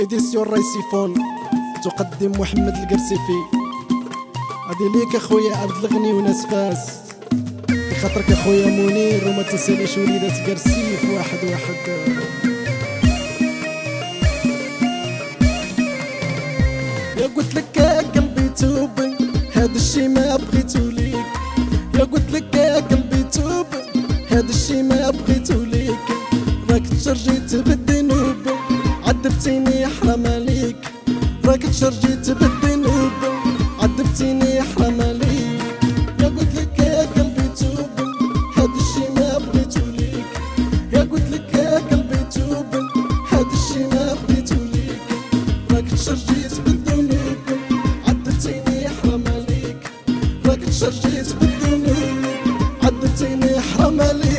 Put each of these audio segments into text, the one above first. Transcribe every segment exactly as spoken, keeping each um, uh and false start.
إديسيون رايسيفون تقدم محمد القرسيفي. هادي ليك اخويا عبد الغني وناس فاس، بخاطرك اخويا منير وما تنساليش وليدات قرسيف واحد واحد. يا قلت لك يا قلبي توب، هذا الشي ما بغيتو ليك. يا قلت لك يا قلبي توب، هذا الشي ما بغيتو ليك. راك تشرجيت بالذنوب، عذبتيني حرام عليك. راك تشرجيت بالذنوب، عذبتيني حرام عليك. يا قلت لك يا قلبي توب، هذا الشي ما بغيتو ليك. يا قلت لك يا قلبي توب، هذا الشي ما بغيتو ليك. راك تشرجيت بالذنوب، عذبتيني حرام عليك. راك تشرجيت بالذنوب، عذبتيني حرام عليك.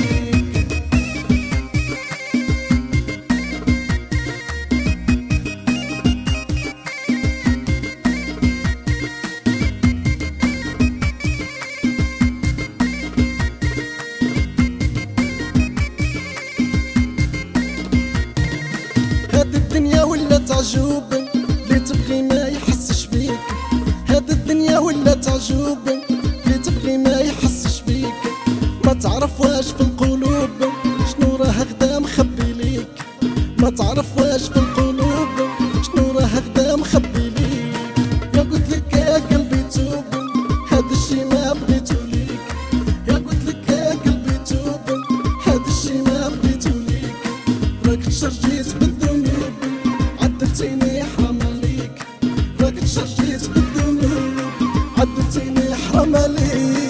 هاد الدنيا ولات عجوب، اللي تبغي ما يحسش بيك. هاد الدنيا ولات عجوب، اللي تبغي ما يحسش بيك. ما تعرف واش في القلوب، شنو راه غدا مخبي ليك. ما تعرف واش في القلوب، شنو راه غدا مخبي ليك. يا قلت لك يا قلبي توب، هاد الشي ما بغيتو ليك. يا قلت لك يا قلبي توب، هاد الشي ما بغيتو ليك. راك تشرجيت بالذنوب، عذبتيني حرام عليك. راك تشرجيت بالذنوب، عذبتيني حرام عليك.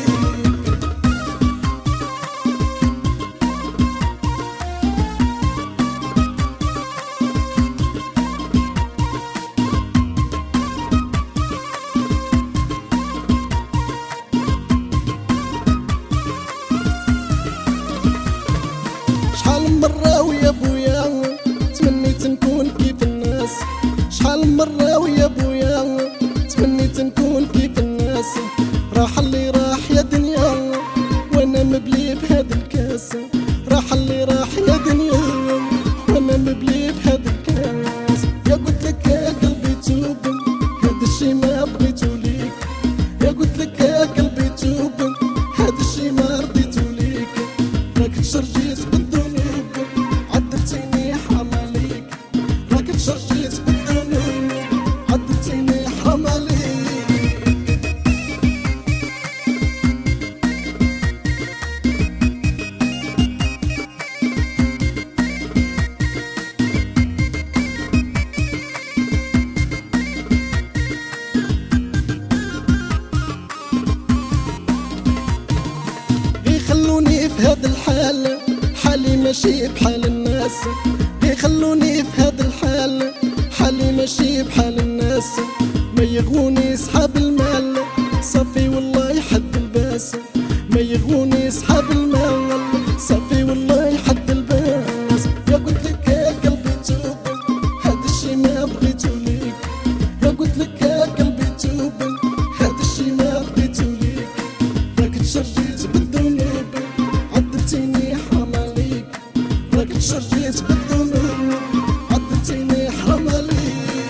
شحال مرة ويا بويا تمنيت نكون كيف الناس. شحال مرة ويا بويا تمنيت نكون كيف الناس. راح اللي راح يا دنيا وانا مبلي بهذا الكاس. راح اللي راح يا دنيا وانا مبلي بهذا الكاس. يا قلت لك يا قلبي توب، هذا الشي ما بغيتو ليك. يا قلت لك يا قلبي توب، هذا الشي ما رضيتو ليك. راك تشرجيت بالذنوب، عذبتيني حرام عليك. راك تشرجيت بالذنوب، عذبتيني حرام عليك. يخلوني في هذا الحال، حالي ماشي بحال الناس. يخلوني في هذا الحال، حالي ماشي بحال الناس. ما يغوني صحاب المال، صافي والله يحد الباس. ما يغوني صحاب المال، صافي والله يحد الباس. يا قلت لك يا قلبي توب، هذا الشي ما بغيتو ليك. يا قلت لك يا قلبي توب، هذا الشي ما بغيتو ليك. راك تشرجيت بالذنوب، عذبتيني حرام عليك. راك تشرجيت بالذنوب، عذبتيني حرام عليك.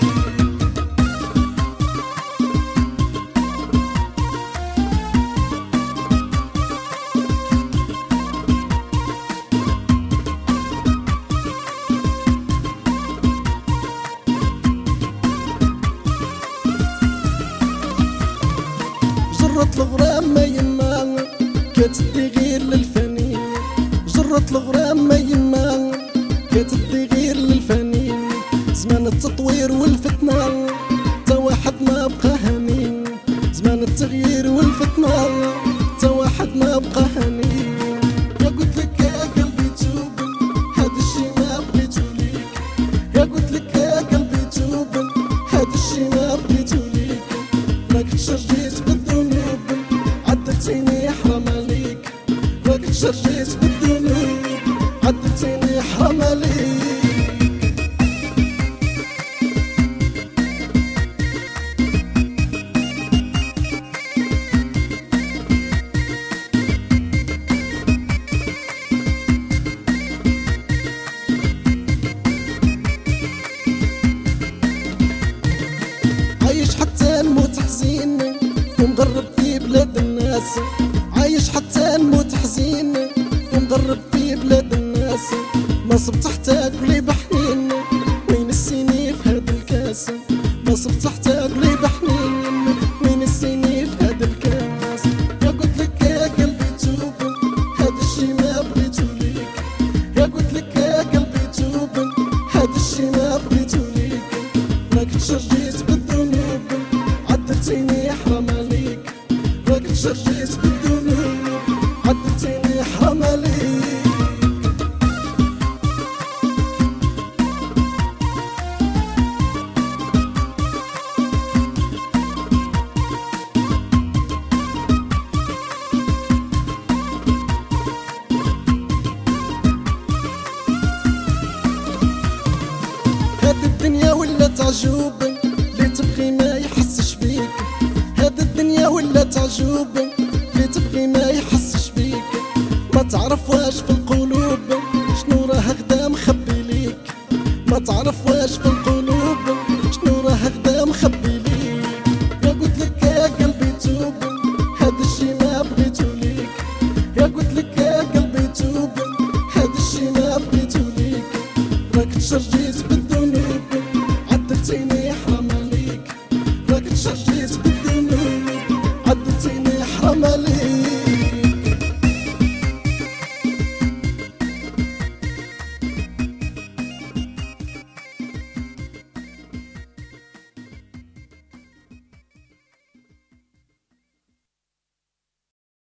جرة الغرام ما يما كتدي غير للفنين. جرة الغرام ما يما كتدي غير للفنين. زمان التطوير والفتنة تا واحد ما بقى هنين. زمان التغيير والفتنة تا واحد ما بقى هنين. يا قلت لك يا قلبي توب، هذا الشي ما بغيتو ليك. يا قلت لك يا قلبي توب، هذا الشي ما بغيتو ليك. راك تشرجيت بالذنوب، عذبتيني حرام عليك. راك تشرجيت بالذنوب، عذبتيني حرام عليك. الكاس، ما صبت تحتاج لي بحنين وين السيني في هاد الكاس، ما صبت تحتاج لي بحنين وين السيني في هاد الكاس. يا قلت لك يا قلبي توب هاد الشي ما بغيتو ليك، يا قلت لك يا قلبي توب هاد الشي ما بغيتو ليك. راك تشرجيت بالذنوب عدلتيني حرام عليك، راك تشرجيت بالذنوب عدلتيني حرام عليك. هاد الدنيا ولات عجوب اللي تبغي ما يحسش بيك، هاد الدنيا ولات عجوب اللي تبغي ما يحسش بيك. ما تعرف واش في القلوب شنو راه غدا مخبي ليك، ما تعرف واش في القلوب شنو راه غدا مخبي ليك. يا قلت لك يا قلبي توب هاد الشي ما بغيتو ليك، يا قلت لك يا قلبي توب